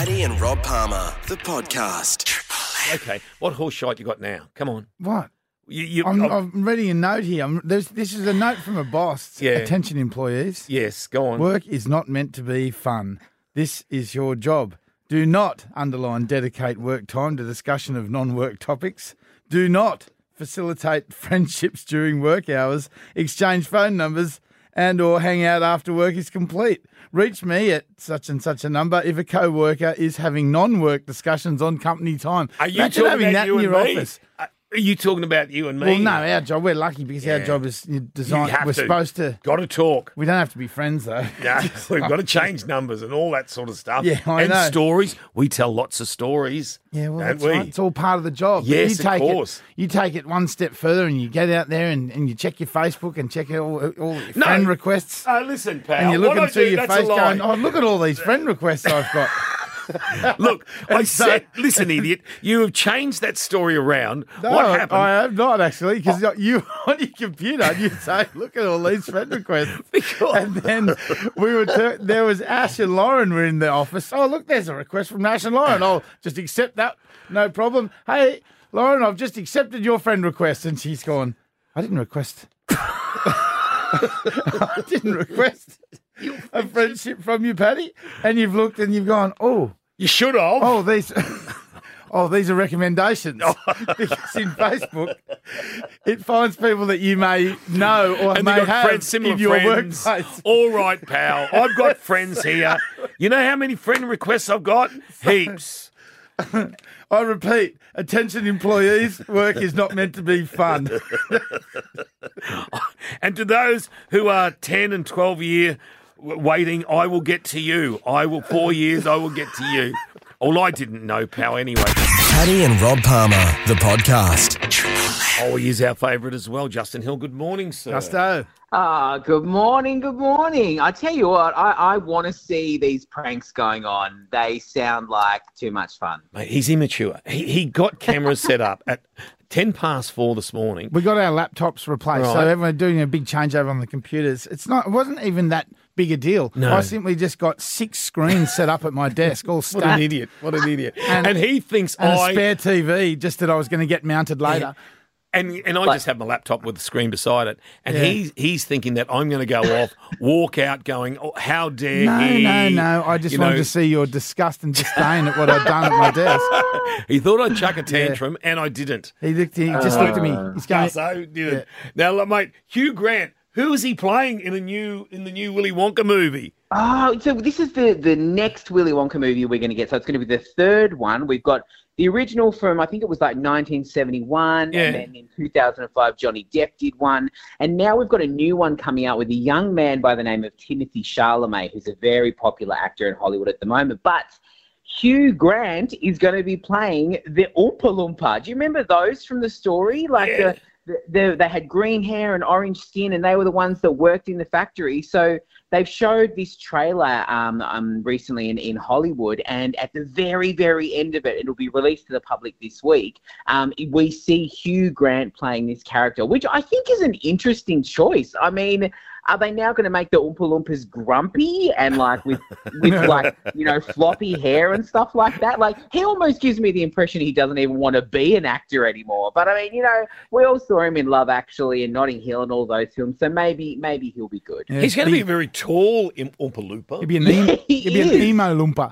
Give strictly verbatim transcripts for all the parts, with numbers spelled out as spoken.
Paddy and Rob Palmer, the podcast. Okay, what horse shite you got now? Come on. What? You, you, I'm, oh, I'm reading a note here. I'm, there's, this is a note from a boss. Yeah. Attention employees. yes, go on. Work is not meant to be fun. This is your job. Do not, underline, dedicate work time to discussion of non-work topics. Do not facilitate friendships during work hours. Exchange phone numbers and or hang out after work is complete. Reach me at such and such a number if a co-worker is having non-work discussions on company time. Are you Imagine talking having about that you in and your me? office. Uh, Are you talking about you and me? Well, no, our job, we're lucky because our Yeah. job is designed, You have we're to. supposed to, Got to talk. we don't have to be friends though. Yeah, we've got to change numbers and all that sort of stuff. Yeah, I and know. stories. We tell lots of stories. Yeah, well, don't that's we? right. It's all part of the job. But Yes, you take of course. It, you take it one step further and you get out there and, and you check your Facebook and check all, all your No. friend requests. Uh, listen, pal. And you're what looking I through do, your that's face a lie. going, oh, look at all these friend requests I've got. Look, I And so- said, listen, idiot, you have changed that story around. No, what happened? I have not actually, because you on your computer, you say, look at all these friend requests. And then we were, ter- there was Ash and Lauren were in the office. Oh, look, there's a request from Ash and Lauren. I'll just accept that. No problem. Hey, Lauren, I've just accepted your friend request. And she's gone, I didn't request. I didn't request a friendship from you, Paddy. And you've looked and you've gone, oh, you should have. oh, these, oh, these are recommendations. Because in Facebook, it finds people that you may know or and may they've got have friends, similar in your friends. workplace. All right, pal. I've got friends here. You know how many friend requests I've got? Heaps. I repeat, attention employees, work is not meant to be fun. And to those who are ten and twelve year w- waiting, I will get to you. I will, four years, I will get to you. All I didn't know, pal, anyway. Paddy and Rob Palmer, the podcast. Oh, he is our favourite as well. Justin Hill, good morning, sir. Gusto. Ah, good morning, good morning. I tell you what, I, I want to see these pranks going on. They sound like too much fun. Mate, he's immature. He, he got cameras set up at ten past four this morning. We got our laptops replaced, so Right. everyone doing a big changeover on the computers. It's not. It wasn't even that big a deal. No. I simply just got six screens set up at my desk, all What stacked. an idiot. What an idiot. And- And, he thinks And I... a spare T V, just that I was going to get mounted later. And and I Like- just have my laptop with the screen beside it, and Yeah. he's he's thinking that I'm going to go off, walk out, going, oh, how dare No, he? no, no. I just You wanted know, to see your disgust and disdain at what I'd done at my desk. He thought I'd chuck a tantrum, and I didn't. He looked. He just looked at me. He's going. So did it. Now, look, mate, Hugh Grant. Who is he playing in the new in the new Willy Wonka movie? Oh, so this is the, the next Willy Wonka movie we're going to get. So it's going to be the third one. We've got the original from, I think it was like nineteen seventy-one. Yeah. And then in two thousand five, Johnny Depp did one. And now we've got a new one coming out with a young man by the name of Timothy Chalamet, who's a very popular actor in Hollywood at the moment. But Hugh Grant is going to be playing the Oompa Loompa. Do you remember those from the story? Like Yeah. the, the, the, they had green hair and orange skin, and they were the ones that worked in the factory. So they've showed this trailer um, um, recently in, in Hollywood, and at the very, very end of it, it'll be released to the public this week, um, we see Hugh Grant playing this character, which I think is an interesting choice. I mean, are they now going to make the Oompa Loompas grumpy and like with, with like, you know, floppy hair and stuff like that? Like, he almost gives me the impression he doesn't even want to be an actor anymore. But I mean, you know, we all saw him in Love Actually and Notting Hill and all those films. So maybe, maybe he'll be good. Yeah, He's going to he- be a very tall Im- Oompa Loompa. He'd be an, emo, He he'd be an is. emo loompa.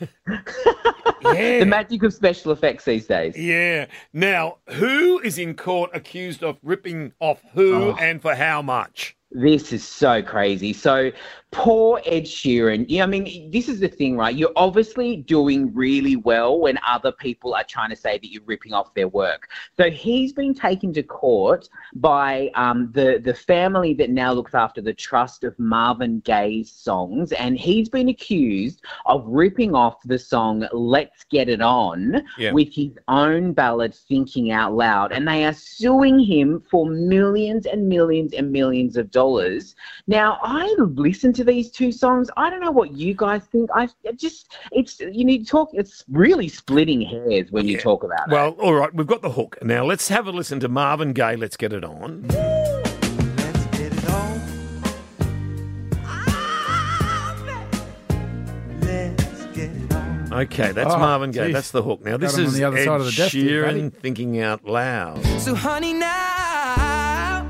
Yeah. The magic of special effects these days. Yeah. Now, who is in court accused of ripping off who Oh. and for how much? This is so crazy. So poor Ed Sheeran. Yeah, I mean, this is the thing, right? You're obviously doing really well when other people are trying to say that you're ripping off their work. So he's been taken to court by um, the, the family that now looks after the trust of Marvin Gaye's songs. And he's been accused of ripping off the song Let's Get It On Yeah. with his own ballad Thinking Out Loud. And they are suing him for millions and millions and millions of dollars. Now, I listened to these two songs. I don't know what you guys think. I I just, it's, you need to talk, it's really splitting hairs when you Yeah. talk about it. Well, all right, we've got the hook. Now, let's have a listen to Marvin Gaye, Let's Get It On. Let's get it on. Let's get it on. Okay, that's Oh, Marvin Gaye. geez. That's the hook. Now, this Got him on is the other Ed side of the desk here, Paddy. Sheeran thinking out loud. So, honey, now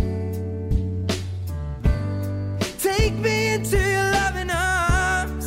take me into your loving arms.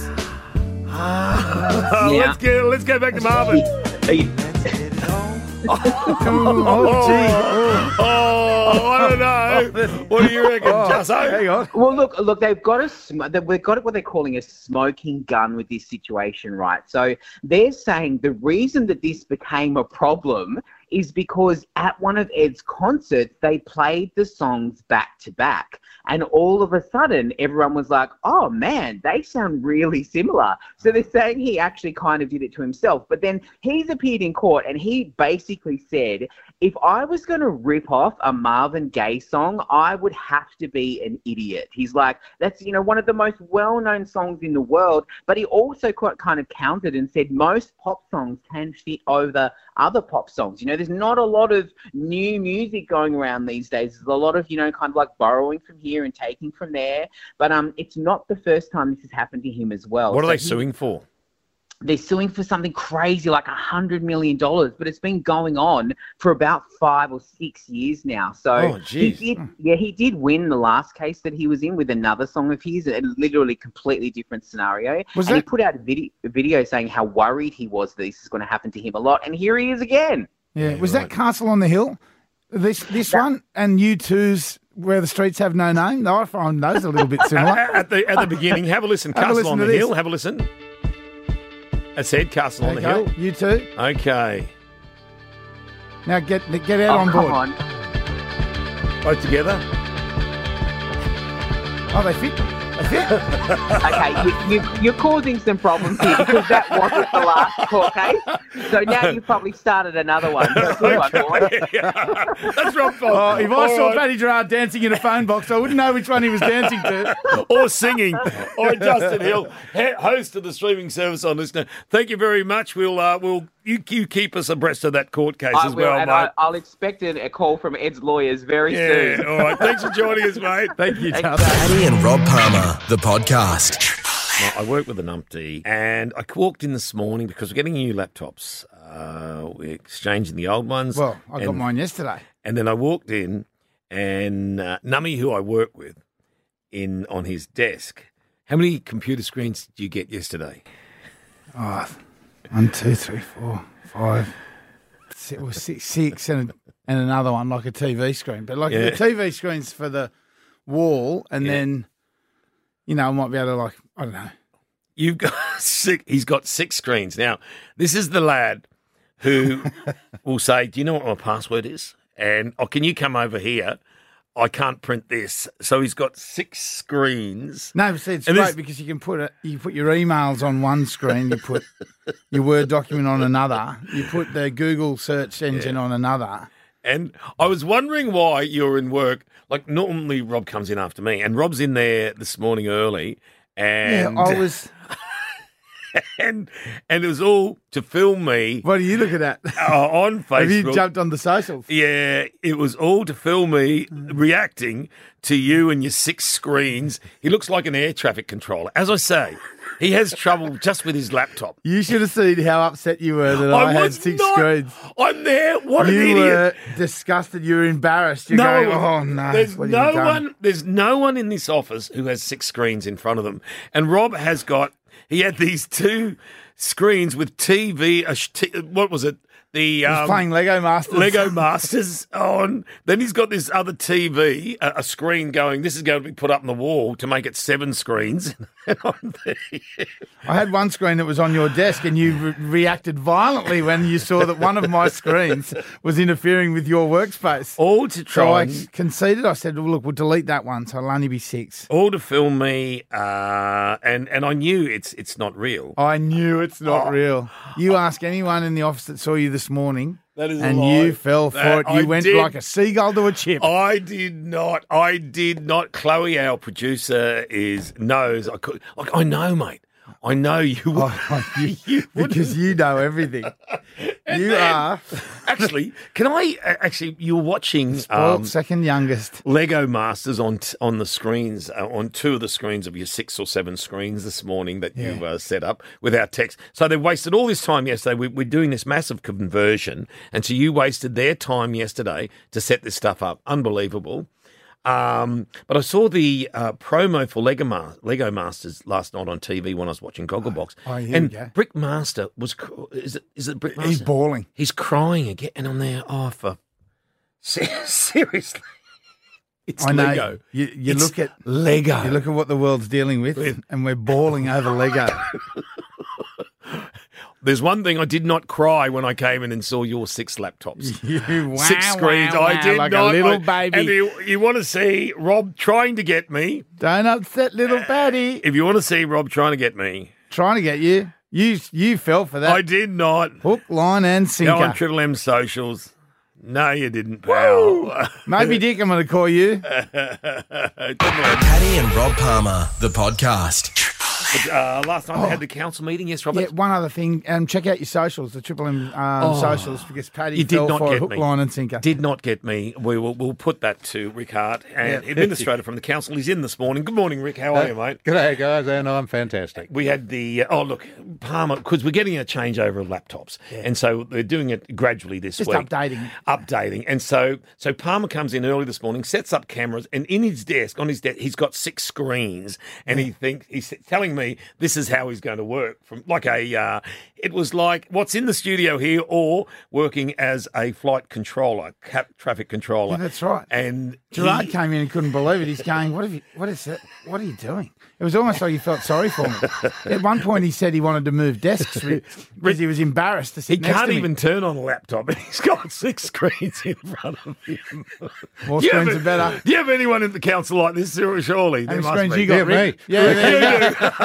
Oh, Yeah. let's go. Let's go back to Marvin. Are you- Let's get it on. Oh, gee. Oh. Oh, I don't know. What do you reckon, Oh, Jusso? hang on. Well, look, look, they've got a sm- they've got what they're calling a smoking gun with this situation, right? So they're saying the reason that this became a problem is because at one of Ed's concerts, they played the songs back to back. And all of a sudden, everyone was like, oh, man, they sound really similar. So they're saying he actually kind of did it to himself. But then he's appeared in court and he basically said, if I was going to rip off a Marvin Gaye song, I would have to be an idiot. He's like, that's, you know, one of the most well-known songs in the world. But he also quite kind of countered and said most pop songs can fit over other pop songs. You know, there's not a lot of new music going around these days. There's a lot of, you know, kind of like borrowing from here and taking from there. But um, it's not the first time this has happened to him as well. What are So they he- suing for? They're suing for something crazy like a hundred million dollars, but it's been going on for about five or six years now. So Oh, he geez. did, yeah, he did win the last case that he was in with another song of his, a literally completely different scenario. Was and he that- put out a video, a video saying how worried he was that this is going to happen to him a lot, and here he is again. Yeah, was that Castle on the Hill? This this one and U two's Where the Streets Have No Name? I find those a little bit similar. At the at the beginning, have a listen. Have a Castle listen on to the this. Hill. Have a listen. That's Ed, Castle on the Hill. Okay, U two. Okay. Now get get out Oh, on come board. on. Both together. Oh, they fit. They fit. Okay, you, you, you're causing some problems here because that wasn't the last court case. So now you've probably started another one. So good one, boy. That's Rob Fox. Oh, if I All saw right. Paddy Gerard dancing in a phone box, I wouldn't know which one he was dancing to. or singing. All right, Justin Hill, he- host of the streaming service on Listener. Thank you very much. We'll uh, we'll you, you keep us abreast of that court case I as will, well, and mate. I, I'll expect a, a call from Ed's lawyers very yeah. soon. All right. Thanks for joining us, mate. Thank you, Thanks, Charles. Paddy and Rob Palmer, the podcast. Well, I work with an umpty, and I walked in this morning because we're getting new laptops. Uh, we're exchanging the old ones. Well, I got and, mine yesterday. And then I walked in, and uh, Nummy, who I work with, in on his desk. How many computer screens did you get yesterday? Oh, one, two, three, four, five, six, well, six, six and, and another one like a T V screen. But like Yeah. the T V screen's for the wall, and Yeah. then, you know, I might be able to like, I don't know. You've got six. He's got six screens. Now, this is the lad who will say, "Do you know what my password is?" And oh, can you come over here? I can't print this. So he's got six screens. No, see, it's And great this- because you can put it. You put your emails on one screen. You put your Word document on another. You put the Google search engine on another. And I was wondering why you're in work. Like normally, Rob comes in after me, and Rob's in there this morning early. And yeah, I was. and and it was all to film me What are you looking at? uh, on Facebook. Have you jumped on the socials? Yeah, it was all to film me reacting to you and your six screens. He looks like an air traffic controller. As I say, he has trouble just with his laptop. You should have seen how upset you were that I, had was six not- screens. I'm there. What an You idiot. were disgusted. You were embarrassed. You're going, oh no. There's what have no you done?" one. There's no one in this office who has six screens in front of them. And Rob has got. He had these two screens with T V. A sh- t- what was it? The He was um, playing Lego Masters. Lego Masters on. Then he's got this other T V, a, a screen going. This is going to be put up on the wall to make it seven screens. And I'm there. I had one screen that was on your desk, and you re- reacted violently when you saw that one of my screens was interfering with your workspace. All to So try. I and- conceded. I said, well, "Look, we'll delete that one, so it'll only be six." all to film me, uh, and and I knew it's it's not real. I knew it's not Oh. real. You ask anyone in the office that saw you this morning, That is a and lie. you fell for That it. You I went did. like a seagull to a chip. I did not. I did not. Chloe, our producer, is knows. I could. Like, I know, mate. I know you. Oh, you- you wouldn't. because you know everything. You then- are Actually, can I uh, actually? You're watching Spoiled um, second youngest. Lego Masters on t- on the screens, uh, on two of the screens of your six or seven screens this morning that Yeah. you've uh, set up with our text. So they wasted all this time yesterday. We, we're doing this massive conversion, and so you wasted their time yesterday to set this stuff up. Unbelievable. Um, but I saw the uh, promo for Lego, Ma- Lego Masters last night on T V when I was watching Gogglebox. Oh, here and we go. Brick Master was, cr- is it, is it Brick Master? He's bawling. He's crying again, and I'm there. Oh, for Se- seriously, it's I know. Lego. You, you It's look at Lego. you look at what the world's dealing with, and we're bawling over Lego. There's one thing I did not cry when I came in and saw your six laptops. You, wow, Six screens. wow, I wow, did like not. a little I- baby. And you, you want to see Rob trying to get me? Don't upset little Patty. If you want to see Rob trying to get me, Trying to get you. You you fell for that. I did not. Hook, line, and sinker. Go on Triple M socials. No, you didn't, pal. Maybe Dick, I'm going to call you. Paddy and Rob Palmer, the podcast. uh, last night I had the council meeting. Yes, Robert. Yeah, one other thing. Um, check out your socials, the Triple M um, socials, because Paddy You did fell not for get a hook, me. line, and sinker. Did not get me. We will we'll put that to Rick Hart, and Yeah. administrator from the council. He's in this morning. Good morning, Rick. How are you, mate? G'day, guys, and I'm fantastic. We had the oh look Palmer because we're getting a changeover of laptops, and so they're doing it gradually this Just week, updating. updating, and so so Palmer comes in early this morning, sets up cameras, and in his desk on his desk he's got six screens, and he thinks he's telling me this is how he's going to work from like a uh, it was like what's in the studio here or working as a flight controller, cap, traffic controller. Yeah, that's right. And Gerard he- came in and couldn't believe it. He's going, "What have you? What is that? What are you doing?" It was almost like he felt sorry for me. At one point, he said he wanted to move desks because he was embarrassed to sit He next can't to me. even turn on a laptop, and he's got six screens in front of him. More Do you screens have- are better. Do you have anyone in the council like this? Surely, How there many must screens be. you got, Yeah, Rick? me. Yeah, there you go.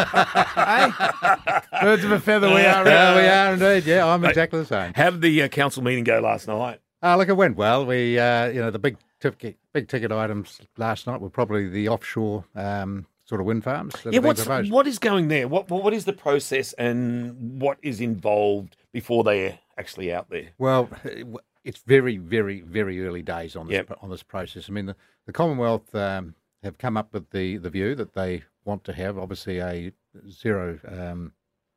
Hey? Birds of a feather we are. Yeah, Rick. we are indeed. Yeah, I'm exactly the same. How did the uh, council meeting go last night? Uh, look, it went well. We, uh, you know, the big ticket, big ticket items last night were probably the offshore um, sort of wind farms. that Yeah, have been what's proposed. what is going there? What what is the process and what is involved before they're actually out there? Well, it's very, very, very early days on this Yep. on this process. I mean, the, the Commonwealth um, have come up with the, the view that they want to have obviously a zero um,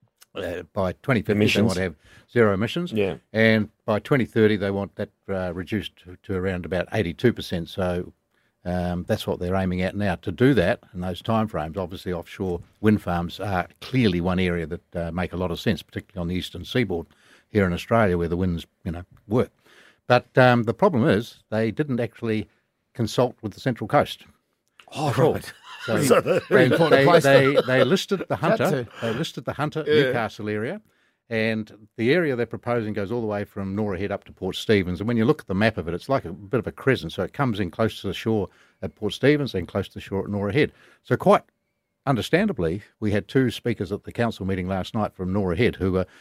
uh, by twenty fifty. They Emissions. want to have zero emissions, Yeah. and by twenty thirty they want that uh, reduced to, to around about eighty-two percent. So um, that's what they're aiming at now. To do that in those timeframes, obviously offshore wind farms are clearly one area that uh, make a lot of sense, particularly on the eastern seaboard here in Australia where the winds, you know, work. But um, the problem is they didn't actually consult with the Central Coast. Oh, right. So, So the- they, important they, place they, they listed the Hunter. too. They listed the Hunter Newcastle area, and the area they're proposing goes all the way from Nora Head up to Port Stephens. And when you look at the map of it, it's like a bit of a crescent. So it comes in close to the shore at Port Stephens and close to the shore at Nora Head. So quite understandably, we had two speakers at the council meeting last night from Nora Head who were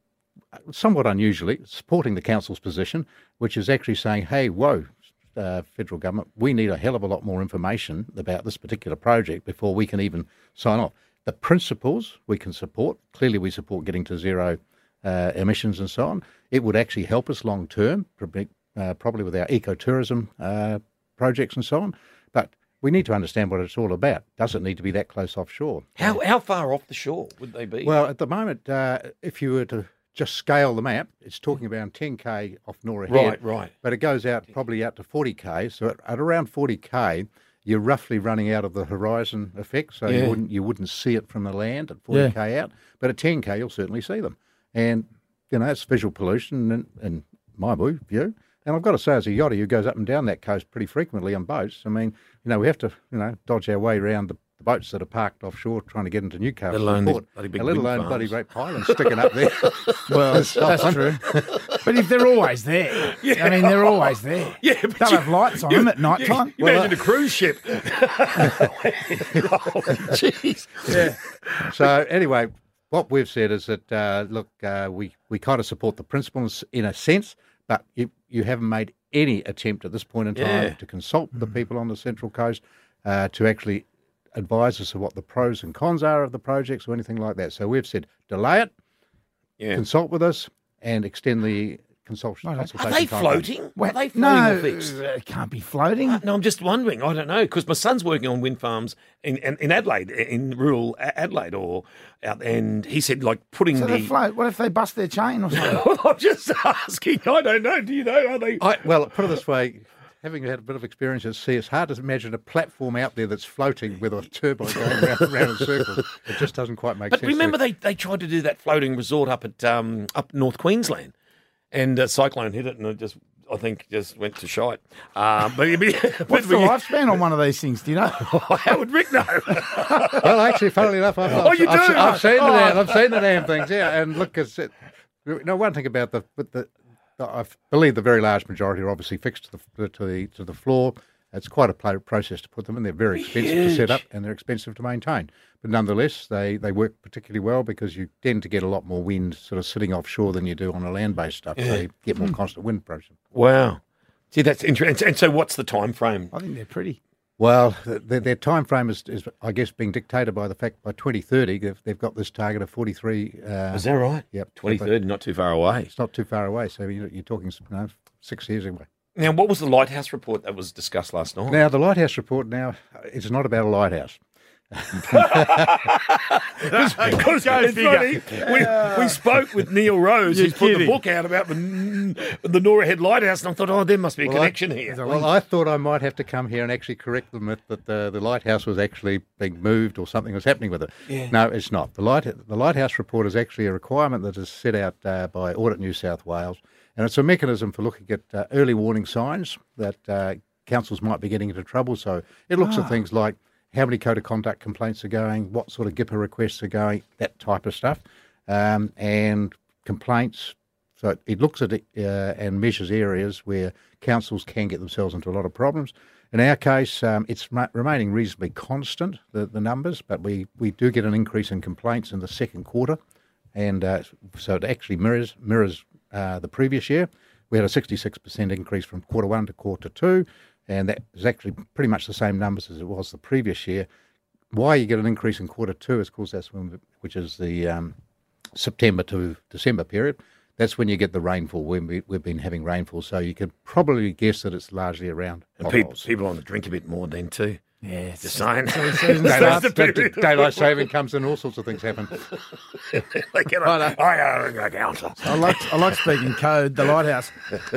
somewhat unusually supporting the council's position, which is actually saying, hey, whoa, uh, federal government, we need a hell of a lot more information about this particular project before we can even sign off. The principles we can support. Clearly we support getting to zero uh, emissions and so on. It would actually help us long term, probably, uh, probably with our ecotourism uh, projects and so on. But we need to understand what it's all about. Does it need to be that close offshore? How how far off the shore would they be? Well, at the moment, uh, if you were to just scale the map, it's talking about ten K off Nora Head. Right, right. But it goes out probably out to forty K. So at, at around forty K, you're roughly running out of the horizon effect. So Yeah. you wouldn't you wouldn't see it from the land at forty K out. But at ten K, you'll certainly see them. And, you know, that's visual pollution in, in my view. And I've got to say, as a yachty who goes up and down that coast pretty frequently on boats, I mean, you know, we have to, you know, dodge our way around the, the boats that are parked offshore trying to get into Newcastle. Let alone port. these bloody big let wind alone farms. bloody great pylons sticking up there. Well, that's true. But if they're always there, I mean, they're always there. Yeah, but They'll you- have lights on them at night time. You imagine a cruise ship. Jeez. Yeah. So anyway, what we've said is that, uh, look, uh, we, we kind of support the principles in a sense, but you, you haven't made any attempt at this point in time Yeah. to consult the people on the Central Coast uh, to actually advise us of what the pros and cons are of the projects or anything like that. So we've said delay it, Yeah. consult with us, and extend the consult- Right. consultation. Are they time. floating? Are they floating no, or fixed? uh, it can't be floating. No, I'm just wondering. I don't know because my son's working on wind farms in, in, in Adelaide, in rural A- Adelaide, or out, and he said like putting So the. they float. What if they bust their chain or something? I'm just asking. I don't know. Do you know? Are they? I, well, put it this way. Having had a bit of experience at sea, it's hard to imagine a platform out there that's floating with a turbine going round, round in circles. It just doesn't quite make But sense. remember, to- they, they tried to do that floating resort up at um, up North Queensland, and a cyclone hit it, and it just I think just went to shite. Um, but, but What's the lifespan on one of these things? Do you know? How would Rick know? Well, actually, funnily enough, I've, Oh, I've, you I've, do? se- I've seen the Oh. damn, I've seen the damn things. Yeah, and look, it's it, no one thing about the, but the, the I believe the very large majority are obviously fixed to the to the to the floor. It's quite a pl- process to put them in. They're very expensive to set up, and they're expensive to maintain. But nonetheless, they, they work particularly well because you tend to get a lot more wind sort of sitting offshore than you do on a land-based stuff. So you get more constant wind pressure. Wow. See, that's interesting. And so, what's the time frame? I think they're pretty. Well, their, their time frame is, is, I guess, being dictated by the fact by twenty thirty they've, they've got this target of forty-three. Uh, Is that right? Yep. twenty-third, not too far away. It's not too far away, so you're, you're talking you know, six years away. Now, what was the lighthouse report that was discussed last night? Now, the lighthouse report now, it's not about a lighthouse. Because it's funny, we, we spoke with Neil Rose, You're who's put the kidding. book out about the, the Nora Head Lighthouse, and I thought, oh, there must be a Well, I- connection here. Well, I thought I might have to come here and actually correct the myth that the, the lighthouse was actually being moved or something was happening with it. Yeah. No, it's not. The, light, the lighthouse report is actually a requirement that is set out uh, by Audit New South Wales, and it's a mechanism for looking at uh, early warning signs that uh, councils might be getting into trouble. So it looks at things like how many code of conduct complaints are going, what sort of G I P A requests are going, that type of stuff, um, and complaints. So it, it looks at it uh, and measures areas where councils can get themselves into a lot of problems. In our case, um, it's ma- remaining reasonably constant, the, the numbers, but we, we do get an increase in complaints in the second quarter. And uh, so it actually mirrors mirrors uh, the previous year. We had a sixty-six percent increase from quarter one to quarter two, and that is actually pretty much the same numbers as it was the previous year. Why you get an increase in quarter two is, of course, that's when, which is the um, September to December period. That's when you get the rainfall. When we, we've been having rainfall, so you could probably guess that it's largely around And people, potholes. people on the drink a bit more then too. Yeah, Just saying. season Daylight, That's the period. daylight saving comes in, all sorts of things happen. They get on. I gotta counter. I like I like speaking code. The lighthouse.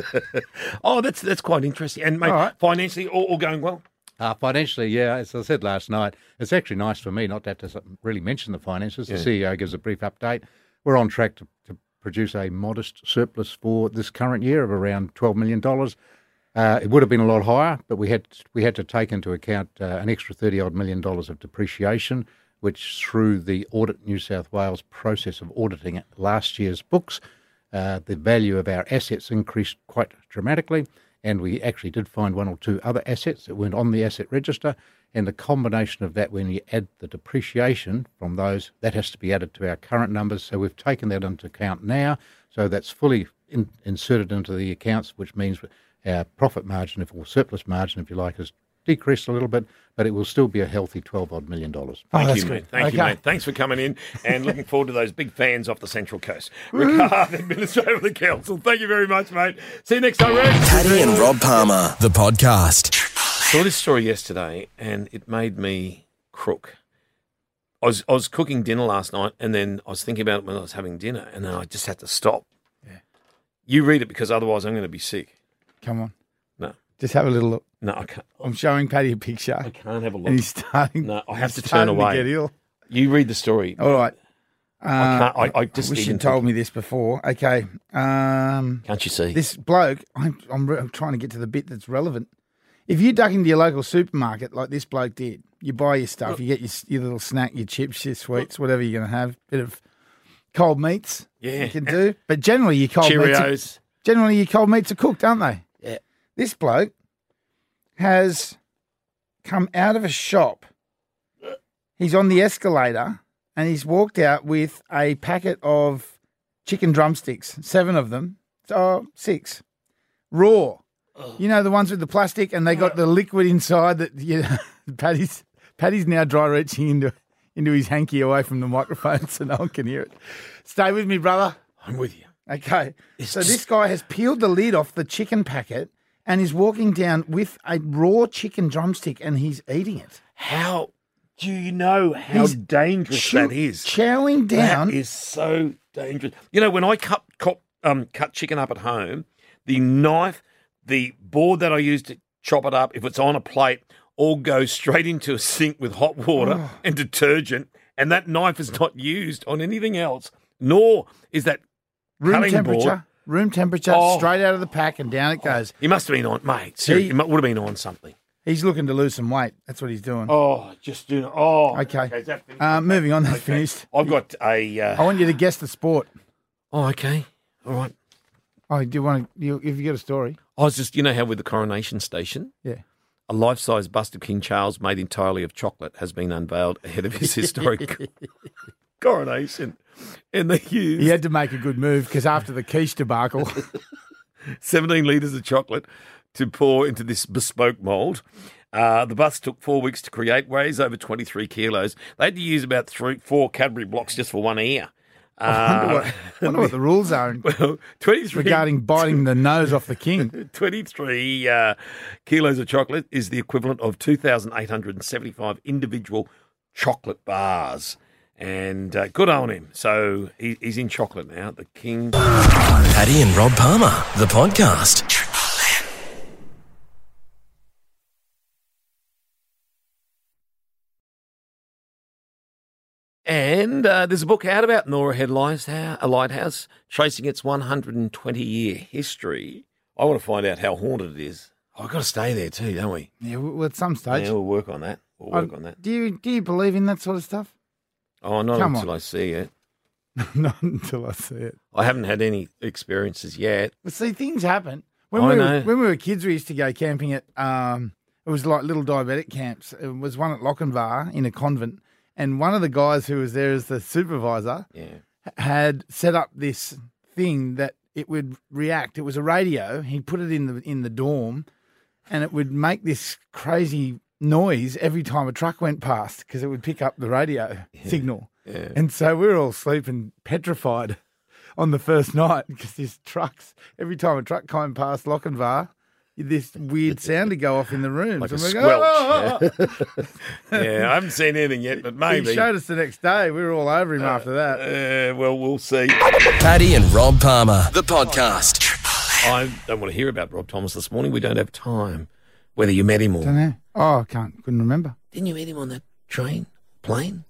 Oh, that's that's quite interesting. And mate, All right. financially, all, all going well. Uh, financially, yeah, as I said last night, it's actually nice for me not to have to really mention the finances. The C E O gives a brief update. We're on track to, to produce a modest surplus for this current year of around twelve million dollars. Uh, it would have been a lot higher, but we had we had to take into account uh, an extra thirty odd million dollars of depreciation, which through the Audit New South Wales process of auditing last year's books, uh, the value of our assets increased quite dramatically, and we actually did find one or two other assets that weren't on the asset register, and the combination of that, when you add the depreciation from those, that has to be added to our current numbers. So we've taken that into account now, so that's fully in, inserted into the accounts, which means our profit margin, if or surplus margin, if you like, has decreased a little bit, but it will still be a healthy twelve odd million dollars. Thank that's you, good. mate. Thank you, Okay. mate. Thanks for coming in and looking forward to those big fans off the Central Coast. Ricard, Administrator of the Council. Thank you very much, mate. See you next time, Rick. Paddy and Rob Palmer, the podcast. Saw this story yesterday and it made me crook. I was I was cooking dinner last night and then I was thinking about it when I was having dinner and then I just had to stop. Yeah. You read it because otherwise I'm going to be sick. Come on, No, just have a little look. no, I can't. I'm showing Paddy a picture, I can't have a and look. he's starting. No, I have he's to turn starting away. To get ill. You read the story. All right. Uh, I can't. I, I just wish even you'd told me this before. Okay. Um, Can't you see? this bloke, I'm, I'm, re- I'm trying to get to the bit that's relevant. If you duck into your local supermarket like this bloke did, you buy your stuff, you get your, s- your little snack, your chips, your sweets, whatever you're going to have, bit of cold meats Yeah. you can do. But generally, your cold meats are, Cheerios. generally your cold meats are cooked, aren't they? Yeah. This bloke has come out of a shop. He's on the escalator and he's walked out with a packet of chicken drumsticks, seven of them, oh, six, raw. You know, the ones with the plastic and they got the liquid inside that, you know, Paddy's, Paddy's now dry reaching into, into his hanky away from the microphone so no one can hear it. Stay with me, brother. I'm with you. Okay. It's so just- this guy has peeled the lid off the chicken packet and is walking down with a raw chicken drumstick and he's eating it. How do you know how He's dangerous chew- that is? Chowing down. That is so dangerous. You know, when I cut, cut, um, cut chicken up at home, the knife, the board that I use to chop it up, if it's on a plate, all goes straight into a sink with hot water Oh. and detergent, and that knife is not used on anything else, nor is that room cutting temperature. board. Room temperature, Oh. straight out of the pack and down it goes. He must have been on, mate. Seriously, He- he would have been on something. He's looking to lose some weight. That's what he's doing. Oh, just doing. Oh, Okay. is that finished? Uh, moving on, that's Okay. finished. I've got a. Uh, I want you to guess the sport. oh, okay. All right. Oh, do you want to? You, if you got a story, I was just, you know how with the Coronation Station, yeah. a life-size bust of King Charles made entirely of chocolate has been unveiled ahead of his historic coronation. And they used He had to make a good move because after the quiche debacle, seventeen litres of chocolate to pour into this bespoke mould. Uh, the bust took four weeks to create, weighs over twenty-three kilos. They had to use about three, four Cadbury blocks just for one ear. I wonder what, wonder what the rules are Well, twenty-three regarding biting the nose off the king. twenty-three uh, kilos of chocolate is the equivalent of two thousand eight hundred seventy-five individual chocolate bars. And uh, good on him. So he, he's in chocolate now, the king. Paddy and Rob Palmer, the podcast. And uh, there's a book out about Nora Head Lighthouse, a lighthouse, tracing its one hundred twenty year history. I want to find out how haunted it is. Oh, I've got to stay there too, don't we? Yeah, well, at some stage. Yeah, we'll work on that. We'll work Uh, on that. Do you do you believe in that sort of stuff? Oh, not come until on. I see it. Not until I see it. I haven't had any experiences yet. But see, things happen. When I we know. were, when we were kids, we used to go camping at. Um, it was like little diabetic camps. It was one at Lochinvar in a convent, and one of the guys who was there as the supervisor Yeah. had set up this thing that it would react. It was a radio. He put it in the in the dorm, and it would make this crazy noise every time a truck went past because it would pick up the radio signal. Yeah. And so we were all sleeping petrified on the first night because these trucks, every time a truck came past Lochinvar, this weird sound would go off in the rooms. Like a and we'd squelch. go, "Oh!" Yeah, I haven't seen anything yet, but maybe. He showed us the next day. We were all over him after that. Uh, well, we'll see. Paddy and Rob Palmer, the podcast. I don't want to hear about Rob Thomas this morning. We don't have time. Whether you met him or Don't know. Oh, I can't. Couldn't remember. didn't you meet him on that train, plane,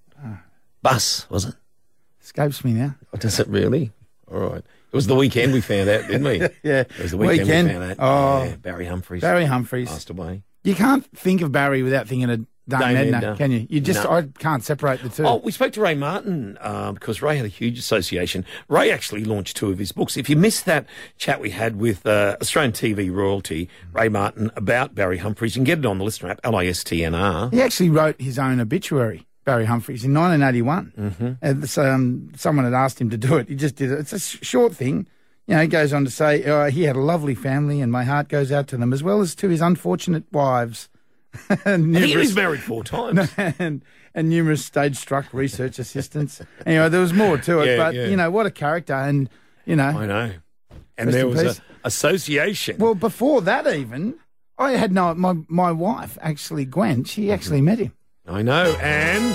bus? Was it? Escapes me now. Oh, does it really? All right. It was the weekend we found out, didn't we? Yeah. It was the weekend, Weekend. we found out. Oh. Yeah, Barry Humphries Barry Humphries. passed away. You can't think of Barry without thinking of Dame, Dame Edna, Edna. can you? You just, No. I can't separate the two. Oh, we spoke to Ray Martin uh, because Ray had a huge association. Ray actually launched two of his books. If you missed that chat we had with uh, Australian T V royalty, Ray Martin, about Barry Humphries, you can get it on the listener app, L I S T N R. He actually wrote his own obituary, Barry Humphries, in nineteen eighty-one. Mm-hmm. And so, um, someone had asked him to do it. He just did it. It's a sh- short thing. You know, he goes on to say, uh, he had a lovely family and my heart goes out to them, as well as to his unfortunate wives. and, I think he was numerous, married four times. and, and numerous stage-struck research assistants. Anyway, there was more to it, Yeah, but, yeah. you know, what a character. And, you know, I know. And Rest there in was peace. an association. well, before that even, I had no, my, my wife, actually, Gwen, she Mm-hmm. actually met him. I know. And,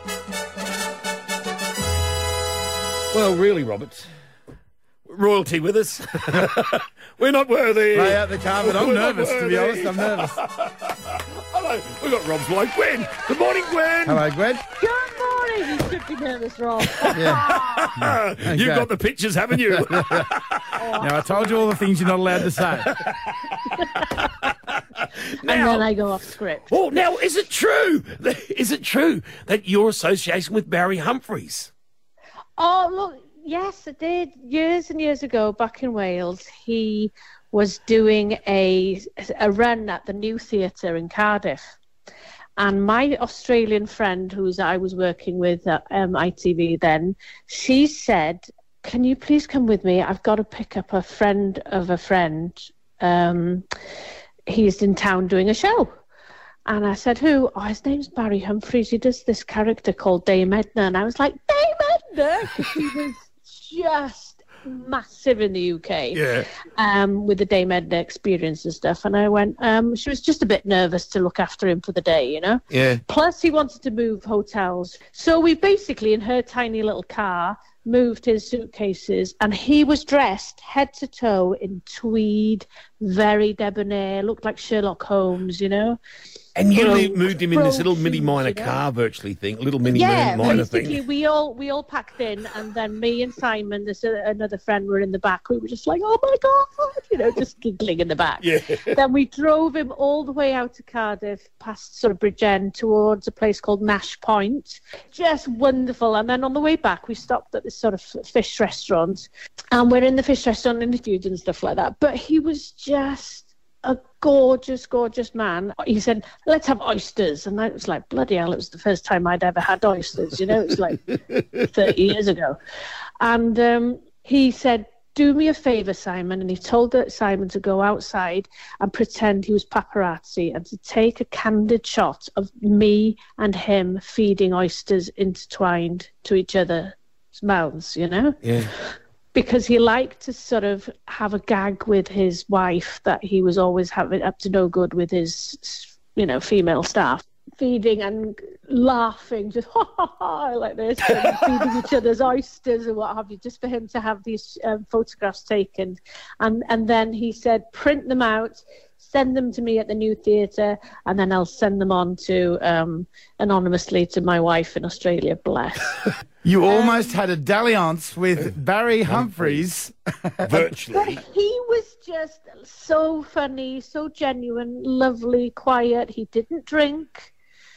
well, really, Robert, royalty with us. We're not worthy. Lay out the carpet. I'm We're not nervous, to be worthy. honest. I'm nervous. Hello. We've got Rob's wife, Gwen. Good morning, Gwen. Hello, Gwen. Good morning, you should be nervous, Rob. Yeah. You've Okay. got the pictures, haven't you? Now, I told you all the things you're not allowed to say. And then I go off script. Oh, now, is it true? Is it true that your association with Barry Humphries? Oh, look, yes, I did. Years and years ago, back in Wales, he was doing a, a run at the New Theatre in Cardiff. And my Australian friend, who I was working with at um, I T V then, she said, can you please come with me? I've got to pick up a friend of a friend. Um, he's in town doing a show. And I said, who? Oh, his name's Barry Humphries. He does this character called Dame Edna. And I was like, Dame Edna? Because she was just massive in the U K. Yeah. Um, with the Dame Edna experience and stuff. And I went, um, she was just a bit nervous to look after him for the day, you know? Yeah. Plus, he wanted to move hotels. So we basically, in her tiny little car, moved his suitcases, and he was dressed head to toe in tweed, very debonair, looked like Sherlock Holmes, you know? And you Bro- li- moved him in this little bro mini shoes, minor you know? car virtually thing, little mini Yeah, minor basically, thing. we all we all packed in, and then me and Simon, this uh, another friend, were in the back. We were just like, "Oh my god!" you know, just giggling in the back. Yeah. Then we drove him all the way out to Cardiff, past sort of Bridgend, towards a place called Nash Point. Just wonderful. And then on the way back, we stopped at this sort of fish restaurant, and we're in the fish restaurant interviewed and stuff like that. But he was just a gorgeous, gorgeous man. He said, "Let's have oysters." And I was like, bloody hell, it was the first time I'd ever had oysters, you know, it was like thirty years ago. And um, he said, "Do me a favour, Simon." And he told Simon to go outside and pretend he was paparazzi and to take a candid shot of me and him feeding oysters intertwined to each other's mouths, you know? Yeah. Because he liked to sort of have a gag with his wife that he was always having up to no good with his, you know, female staff. Feeding and laughing, just ha ha ha, like this, and feeding each other's oysters and what have you, just for him to have these um, photographs taken. And, and then he said, print them out, send them to me at the New Theatre, and then I'll send them on to um, anonymously to my wife in Australia. Bless. You almost had a dalliance with Barry Humphries. Virtually. But he was just so funny, so genuine, lovely, quiet. He didn't drink.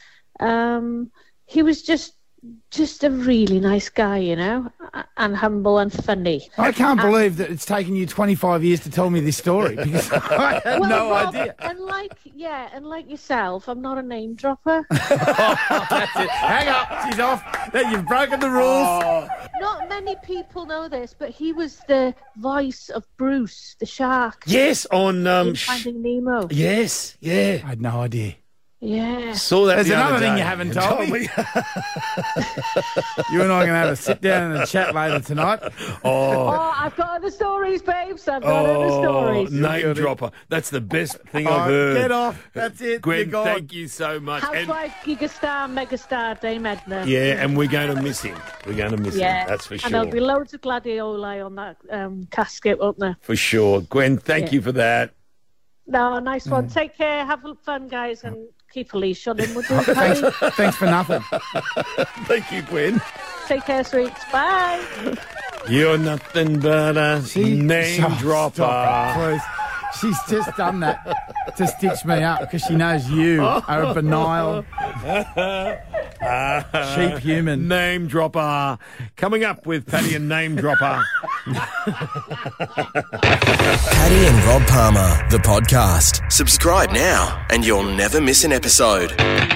Um, he was just just a really nice guy, you know, and humble and funny. I can't believe that it's taken you twenty-five years to tell me this story because I had Well, no Rob, idea. And like, yeah, and like yourself, I'm not a name dropper. That's it. Hang up. She's off. That you've broken the rules. Not many people know this, but he was the voice of Bruce, the shark, Yes, on um. in sh- Finding Nemo. yes, yeah. I had no idea. Yeah. Saw that. There's the another other thing day. you haven't told me. You and I are going to have a sit down and a chat later tonight. Oh. Oh, I've got other stories, babes. I've got other Oh, stories. name dropper. That's the best thing Oh, I've heard. get off. That's it. You're Gwen, gone. thank you so much. And, Housewife, gigastar, megastar, Dame Edna. yeah, and we're going to miss him. We're going to miss Yeah. him. That's for And sure. there'll be loads of gladioli on that um, casket, won't there? For sure. Gwen, thank Yeah. you for that. No, nice Mm. one. Take care. Have fun, guys, and keep a leash on him. Would you, Thanks, Paddy? thanks for nothing. Thank you, Gwen. Take care, sweets. Bye. You're nothing but a name Oh, dropper. stop it, please. She's just done that to stitch me up because she knows you are a benign, cheap human. Name dropper. Coming up with Paddy and Name Dropper. Paddy and Rob Palmer, the podcast. Subscribe now and you'll never miss an episode.